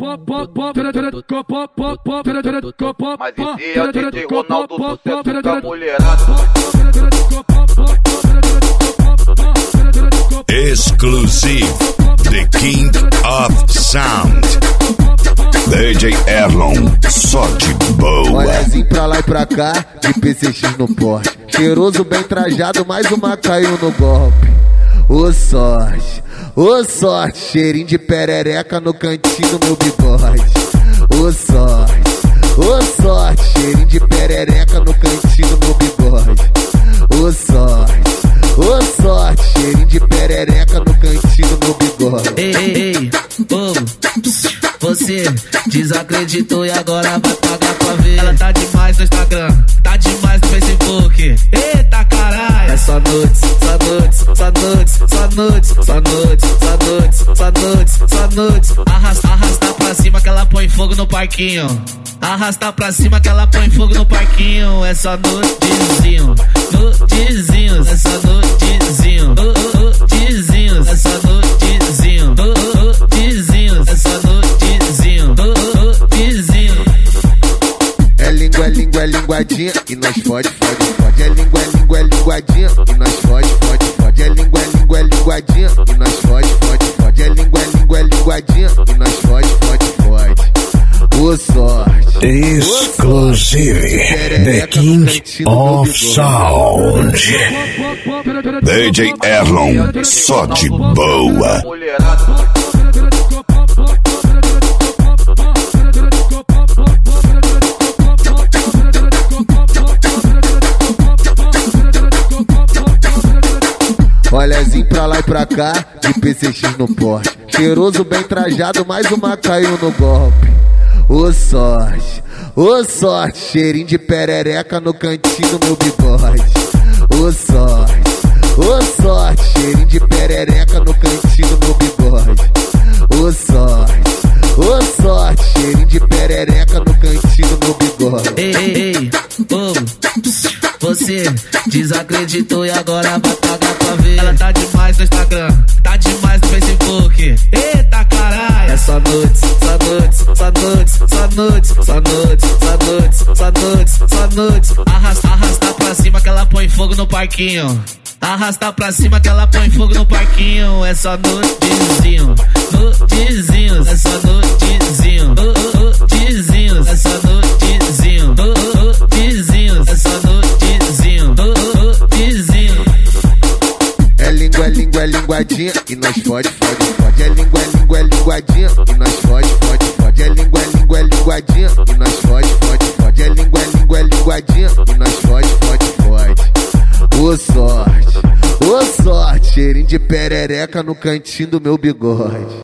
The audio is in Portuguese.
Mas esse é o DJ Ronaldo, sucesso da mulherada. Exclusive, The King of Sound, DJ Erlon, só de boa. Olhazinho pra lá e pra cá, de PCX no porte. Cheiroso bem trajado, mais uma caiu no golpe. Ô sorte, cheirinho de perereca no cantinho do meu bigode. Ô sorte, cheirinho de perereca no cantinho do meu bigode. Ô sorte, cheirinho de perereca no cantinho do meu bigode. Ei, povo, você desacreditou e agora vai pagar pra ver. Ela tá demais no Instagram, tá demais no Facebook. Eita caralho, é só nudes, só nudes, só nudes, só nudes, só nudes, só nudes, só nudes, só nudes. Arrasta pra cima que ela põe fogo no parquinho. Arrasta pra cima que ela põe fogo no parquinho. É só nudezinho, nudezinhos, é só nudezinho, nudezinhos, é só nudezinho, nudezinhos, é só nudezinho, nudezinho. É linguadinha e nós fode. É linguadinha e nós fode. É linguadinha e nós fode. É linguadinha e nós fode. Ô sorte. Exclusive, The King of Sound, DJ Erlon, só de boa. Olhazinho pra lá e pra cá, de PCX no porte. Cheiroso bem trajado, mais uma caiu no golpe. Ô sorte, cheirinho de perereca no cantinho do meu bigode. Ô sorte, cheirinho de perereca no cantinho do meu bigode. Ô sorte, cheirinho de perereca no cantinho do meu bigode. Ei, povo, você desacreditou e agora vai pagar pra ver. Ela tá demais no Instagram, tá demais no Facebook. Eita caralho, é só nudes, só nudes, só nudes, só nudes, só nudes, só nudes, só nudes, só nudes. Arrasta pra cima que ela põe fogo no parquinho. Arrasta pra cima que ela põe fogo no parquinho. É só nudezinho, nudezinhos, é só nudezinho, nudezinhos, é só nudezinho, nudezinhos, é só nudezinho, nudezinho. É linguadinha e nós fode. É linguadinha e nós fode. É linguadinha e nós fode. É linguadinha e nós fode. Ô sorte, cheirinho de perereca no cantinho do meu bigode.